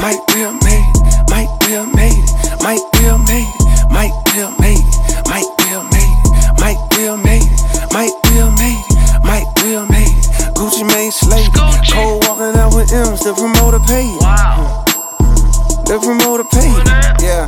Mike Will made it. Mike Will made it. Mike Will made it. Mike Will made it. Mike Will made it. Mike Will made it. Mike Will made it. Mike Will made it. Gucci Mane slayed it. Cole walking out with M's. The promoter paid. Wow. The promoter paid. Yeah.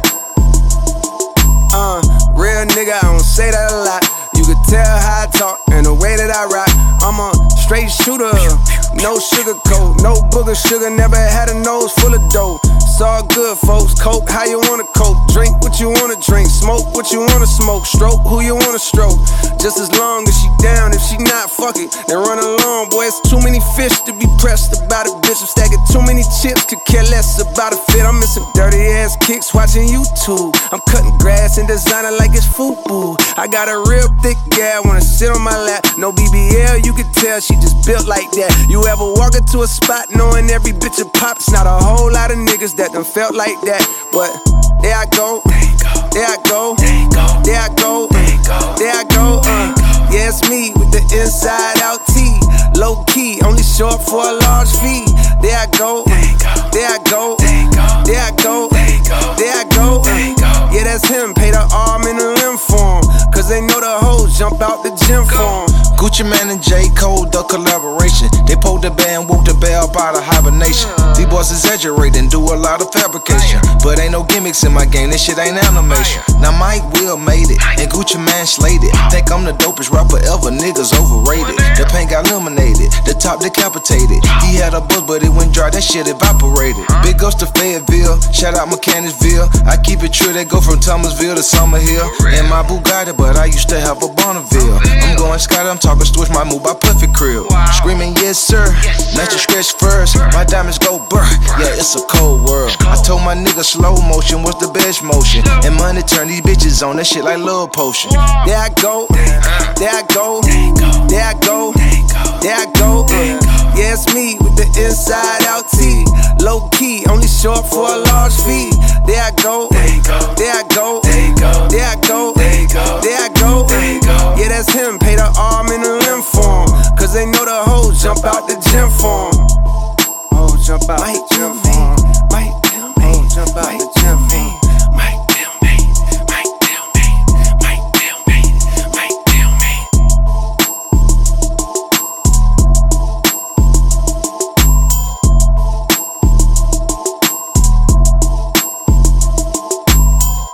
Real nigga, I don't say that a lot. You could tell how I talk and the way that I rock. I'm a straight shooter, no sugar coat, no booger sugar. Never had a nose full of dough. It's all good, folks. Coke, how you wanna coke? Drink what you wanna drink. Smoke what you wanna smoke. Stroke who you wanna stroke. Just as long as she down. If she not, fuck it, then run along. Boy, it's too many fish to be pressed about a bitch. I'm stacking too many chips, could care less about a fit. I'm missing dirty ass kicks watching YouTube. I'm cutting grass and designer like it's FUBU. I got a real thick gal, wanna sit on my lap. No BBL, you could tell she just built like that. You ever walk into a spot knowing every bitch a pop? It's not a whole lot of niggas that done felt like that. But there I go, there I go, there I go, there I go. Yeah, it's me with the inside out tee. Low key, only short for a large fee. There I go, there I go, there I go, there I go. Yeah, that's him, pay the arm and the limb for him. Cause they know the hoes jump out the gym for him. Gucci Mane and J. Cole, the collaboration. They pulled the band, woke the bell out of hibernation. These boys exaggerate and do a lot of fabrication. But ain't no gimmicks in my game, this shit ain't animation. Now Mike Will made it, and Gucci Mane slayed it. Think I'm the dopest rapper ever, niggas overrated. The paint got eliminated, the top decapitated. He had a buzz, but it went dry, that shit evaporated. Big ups to Fayetteville, shout out Mechanicsville. I keep it true, they go from Thomasville to Summerhill. In my Bugatti, but I used to have a Bonneville. I'm going Scott, I'm talking switch my move by Puffy Crib. Screaming yes sir, let you stretch first. My diamonds go burr, yeah it's a cold world. I told my nigga slow motion was the best motion. And money turn these bitches on, that shit like love potion. There I go, there I go, there I go, there I go. Yeah, it's me with the inside out tee. Low key, only short for a large fee. There I go, there I go, there I go, there I go, there I go.